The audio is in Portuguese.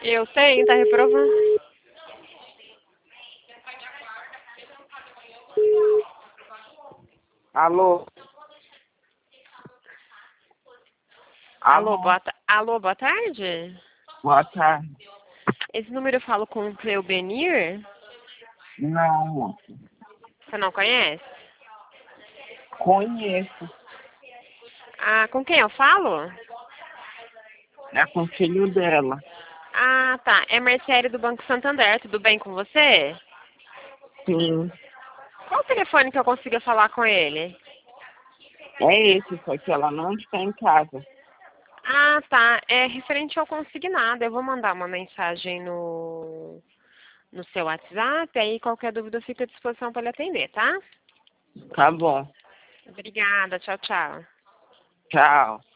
Eu tenho, tá reprovando. Alô? Alô, Alô? Alô, boa tarde? Boa tarde. Esse número eu falo com o Cleubenir? Não, moça. Você não conhece? Conheço. Ah, com quem eu falo? É com o filho dela. Ah, tá. É Mercério do Banco Santander. Tudo bem com você? Sim. Qual o telefone que eu consiga falar com ele? É esse, só que ela não está em casa. Ah, tá. É referente ao consignado. Eu vou mandar uma mensagem no seu WhatsApp, aí qualquer dúvida eu fico à disposição para lhe atender, tá? Tá bom. Obrigada. Tchau, tchau. Tchau.